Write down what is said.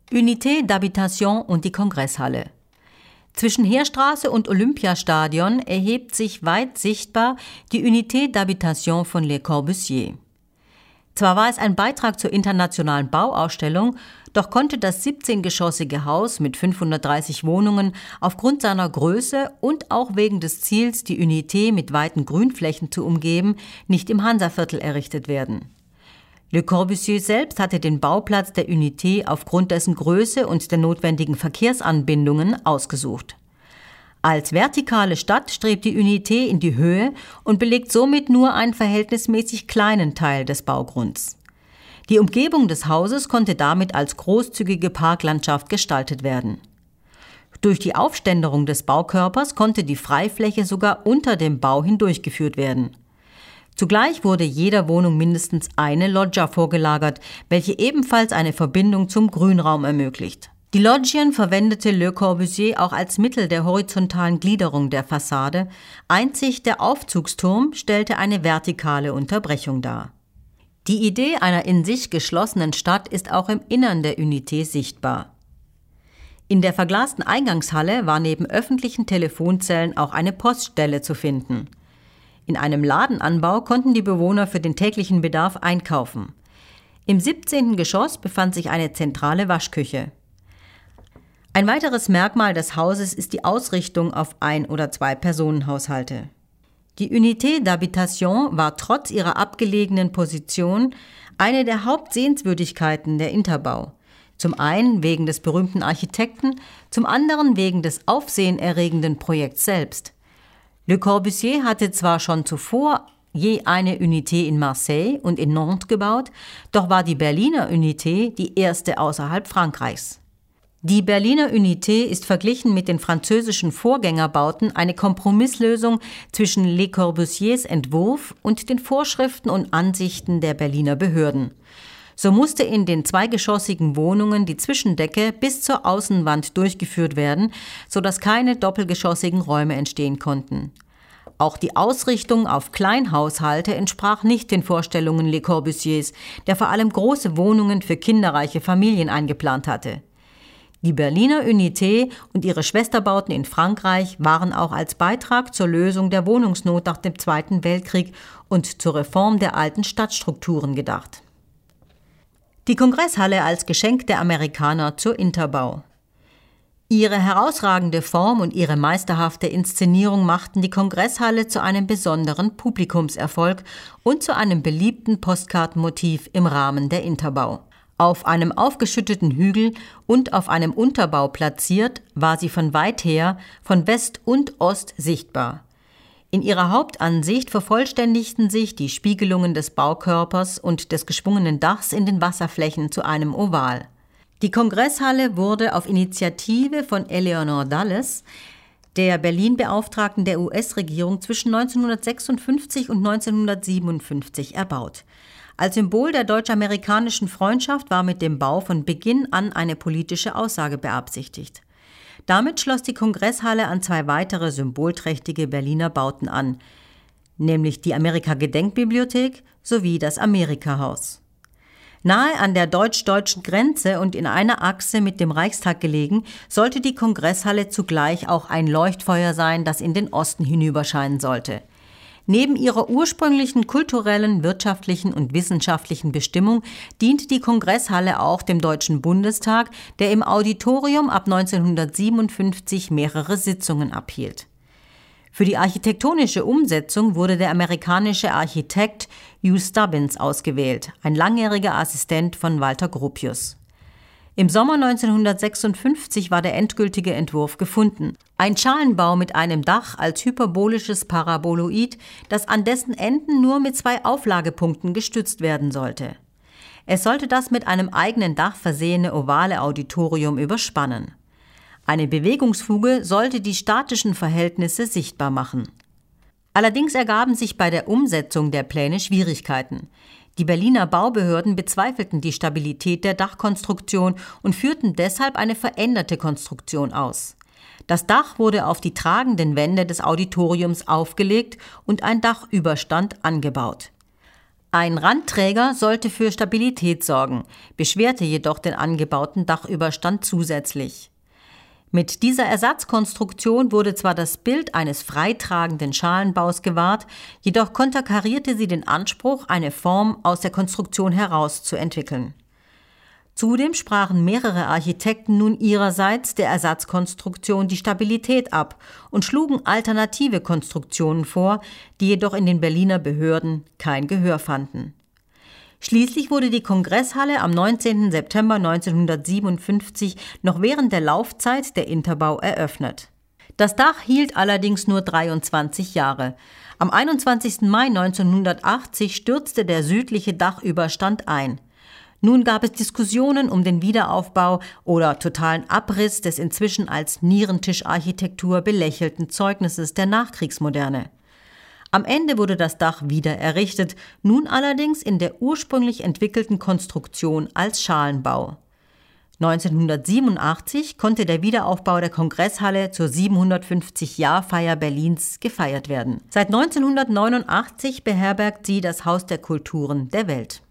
Unité d'Habitation und die Kongresshalle. Zwischen Heerstraße und Olympiastadion erhebt sich weit sichtbar die Unité d'Habitation von Le Corbusier. Zwar war es ein Beitrag zur internationalen Bauausstellung, doch konnte das 17-geschossige Haus mit 530 Wohnungen aufgrund seiner Größe und auch wegen des Ziels, die Unité mit weiten Grünflächen zu umgeben, nicht im Hansa-Viertel errichtet werden. Le Corbusier selbst hatte den Bauplatz der Unité aufgrund dessen Größe und der notwendigen Verkehrsanbindungen ausgesucht. Als vertikale Stadt strebt die Unité in die Höhe und belegt somit nur einen verhältnismäßig kleinen Teil des Baugrunds. Die Umgebung des Hauses konnte damit als großzügige Parklandschaft gestaltet werden. Durch die Aufständerung des Baukörpers konnte die Freifläche sogar unter dem Bau hindurchgeführt werden. Zugleich wurde jeder Wohnung mindestens eine Loggia vorgelagert, welche ebenfalls eine Verbindung zum Grünraum ermöglicht. Die Loggien verwendete Le Corbusier auch als Mittel der horizontalen Gliederung der Fassade, einzig der Aufzugsturm stellte eine vertikale Unterbrechung dar. Die Idee einer in sich geschlossenen Stadt ist auch im Innern der Unité sichtbar. In der verglasten Eingangshalle war neben öffentlichen Telefonzellen auch eine Poststelle zu finden. In einem Ladenanbau konnten die Bewohner für den täglichen Bedarf einkaufen. Im 17. Geschoss befand sich eine zentrale Waschküche. Ein weiteres Merkmal des Hauses ist die Ausrichtung auf Ein- oder Zwei-Personen-Haushalte. Die Unité d'Habitation war trotz ihrer abgelegenen Position eine der Hauptsehenswürdigkeiten der Interbau. Zum einen wegen des berühmten Architekten, zum anderen wegen des aufsehenerregenden Projekts selbst. Le Corbusier hatte zwar schon zuvor je eine Unité in Marseille und in Nantes gebaut, doch war die Berliner Unité die erste außerhalb Frankreichs. Die Berliner Unité ist verglichen mit den französischen Vorgängerbauten eine Kompromisslösung zwischen Le Corbusiers Entwurf und den Vorschriften und Ansichten der Berliner Behörden. So musste in den zweigeschossigen Wohnungen die Zwischendecke bis zur Außenwand durchgeführt werden, sodass keine doppelgeschossigen Räume entstehen konnten. Auch die Ausrichtung auf Kleinhaushalte entsprach nicht den Vorstellungen Le Corbusiers, der vor allem große Wohnungen für kinderreiche Familien eingeplant hatte. Die Berliner Unité und ihre Schwesterbauten in Frankreich waren auch als Beitrag zur Lösung der Wohnungsnot nach dem Zweiten Weltkrieg und zur Reform der alten Stadtstrukturen gedacht. Die Kongresshalle als Geschenk der Amerikaner zur Interbau. Ihre herausragende Form und ihre meisterhafte Inszenierung machten die Kongresshalle zu einem besonderen Publikumserfolg und zu einem beliebten Postkartenmotiv im Rahmen der Interbau. Auf einem aufgeschütteten Hügel und auf einem Unterbau platziert, war sie von weit her, von West und Ost sichtbar. In ihrer Hauptansicht vervollständigten sich die Spiegelungen des Baukörpers und des geschwungenen Dachs in den Wasserflächen zu einem Oval. Die Kongresshalle wurde auf Initiative von Eleanor Dulles, der Berlin-Beauftragten der US-Regierung, zwischen 1956 und 1957 erbaut. Als Symbol der deutsch-amerikanischen Freundschaft war mit dem Bau von Beginn an eine politische Aussage beabsichtigt. Damit schloss die Kongresshalle an zwei weitere symbolträchtige Berliner Bauten an, nämlich die Amerika-Gedenkbibliothek sowie das Amerika-Haus. Nahe an der deutsch-deutschen Grenze und in einer Achse mit dem Reichstag gelegen, sollte die Kongresshalle zugleich auch ein Leuchtfeuer sein, das in den Osten hinüberscheinen sollte. Neben ihrer ursprünglichen kulturellen, wirtschaftlichen und wissenschaftlichen Bestimmung dient die Kongresshalle auch dem Deutschen Bundestag, der im Auditorium ab 1957 mehrere Sitzungen abhielt. Für die architektonische Umsetzung wurde der amerikanische Architekt Hugh Stubbins ausgewählt, ein langjähriger Assistent von Walter Gropius. Im Sommer 1956 war der endgültige Entwurf gefunden. Ein Schalenbau mit einem Dach als hyperbolisches Paraboloid, das an dessen Enden nur mit 2 Auflagepunkten gestützt werden sollte. Es sollte das mit einem eigenen Dach versehene ovale Auditorium überspannen. Eine Bewegungsfuge sollte die statischen Verhältnisse sichtbar machen. Allerdings ergaben sich bei der Umsetzung der Pläne Schwierigkeiten. Die Berliner Baubehörden bezweifelten die Stabilität der Dachkonstruktion und führten deshalb eine veränderte Konstruktion aus. Das Dach wurde auf die tragenden Wände des Auditoriums aufgelegt und ein Dachüberstand angebaut. Ein Randträger sollte für Stabilität sorgen, beschwerte jedoch den angebauten Dachüberstand zusätzlich. Mit dieser Ersatzkonstruktion wurde zwar das Bild eines freitragenden Schalenbaus gewahrt, jedoch konterkarierte sie den Anspruch, eine Form aus der Konstruktion heraus zu entwickeln. Zudem sprachen mehrere Architekten nun ihrerseits der Ersatzkonstruktion die Stabilität ab und schlugen alternative Konstruktionen vor, die jedoch in den Berliner Behörden kein Gehör fanden. Schließlich wurde die Kongresshalle am 19. September 1957 noch während der Laufzeit der Interbau eröffnet. Das Dach hielt allerdings nur 23 Jahre. Am 21. Mai 1980 stürzte der südliche Dachüberstand ein. Nun gab es Diskussionen um den Wiederaufbau oder totalen Abriss des inzwischen als Nierentischarchitektur belächelten Zeugnisses der Nachkriegsmoderne. Am Ende wurde das Dach wieder errichtet, nun allerdings in der ursprünglich entwickelten Konstruktion als Schalenbau. 1987 konnte der Wiederaufbau der Kongresshalle zur 750-Jahr-Feier Berlins gefeiert werden. Seit 1989 beherbergt sie das Haus der Kulturen der Welt.